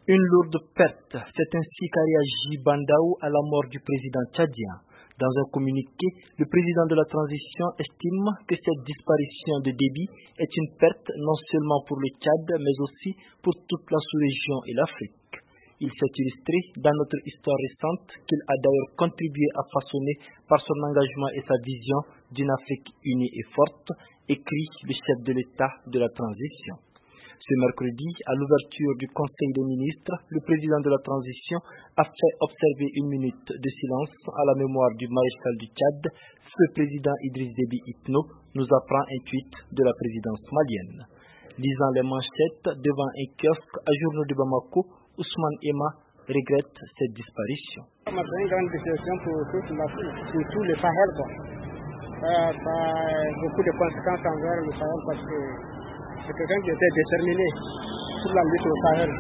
Une lourde perte, c'est ainsi qu'a réagi Bandaou à la mort du président tchadien. Dans un communiqué, le président de la transition estime que cette disparition de Déby est une perte non seulement pour le Tchad, mais aussi pour toute la sous-région et l'Afrique. Il s'est illustré dans notre histoire récente qu'il a d'ailleurs contribué à façonner par son engagement et sa vision d'une Afrique unie et forte, écrit le chef de l'État de la transition. Ce mercredi, à l'ouverture du Conseil des ministres, le président de la transition a fait observer une minute de silence à la mémoire du maréchal du Tchad. Ce président Idriss Déby Itno nous apprend un tweet de la présidence malienne. Lisant les manchettes devant un kiosque à journaux de Bamako, Ousmane Ema regrette cette disparition. C'est une grande déception pour toute l'Afrique, surtout le Sahel. Ça a beaucoup de conséquences envers le Sahel parce que c'est quelqu'un qui était déterminé sur la lutte au Sahel.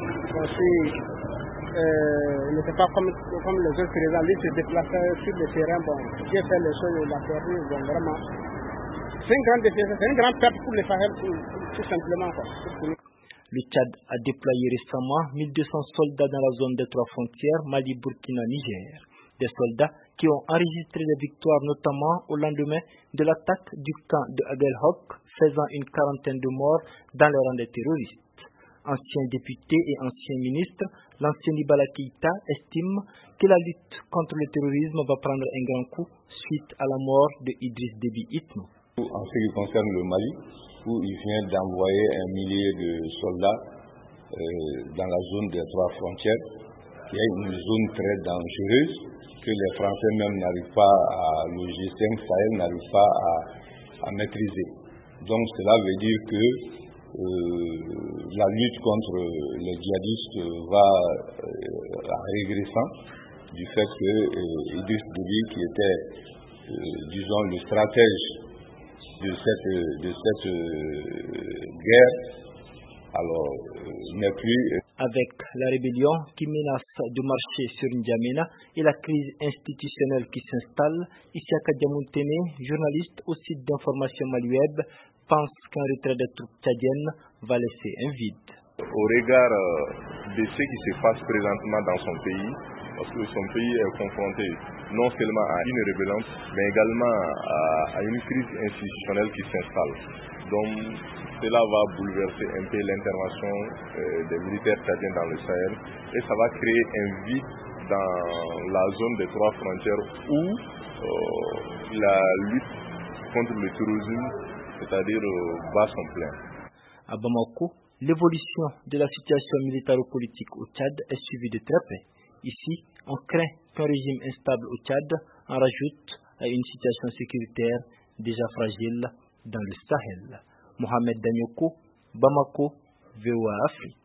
Il n'était pas comme les autres présidents, lui se déplaçait sur le terrain. J'ai fait les choses, il a perdu, vraiment. C'est une grande déception, c'est une grande perte pour le Sahel, tout simplement. Le Tchad a déployé récemment 1200 soldats dans la zone des 3 frontières, Mali, Burkina, Niger. Des soldats qui ont enregistré des victoires notamment au lendemain de l'attaque du camp de Aguelhok, faisant une quarantaine de morts dans les rangs des terroristes. Ancien député et ancien ministre, l'ancien Ibala Keïta estime que la lutte contre le terrorisme va prendre un grand coup suite à la mort de Idriss Déby Itno. En ce qui concerne le Mali, où il vient d'envoyer 1 millier de soldats dans la zone des 3 frontières, qui est une zone très dangereuse, que les Français même n'arrivent pas le G5 Sahel n'arrive pas à maîtriser. Donc cela veut dire que la lutte contre les djihadistes va régressant du fait que Idriss Déby, qui était, disons, le stratège de cette guerre, alors n'est plus. Avec la rébellion qui menace de marcher sur N'Djamena et la crise institutionnelle qui s'installe, Isiaka Diamontene, journaliste au site d'information Maliweb, pense qu'un retrait des troupes tchadiennes va laisser un vide. Au regard de ce qui se passe présentement dans son pays, parce que son pays est confronté non seulement à une rébellion, mais également à une crise institutionnelle qui s'installe. Donc cela va bouleverser un peu l'intervention des militaires tchadiens dans le Sahel et ça va créer un vide dans la zone des 3 frontières où la lutte contre le terrorisme, c'est-à-dire bat son plein. À Bamako, l'évolution de la situation militaro-politique au Tchad est suivie de très près. Ici, on craint qu'un régime instable au Tchad en rajoute à une situation sécuritaire déjà fragile dans le Sahel. Mohamed Danyoko, Bamako, VOA Afrique.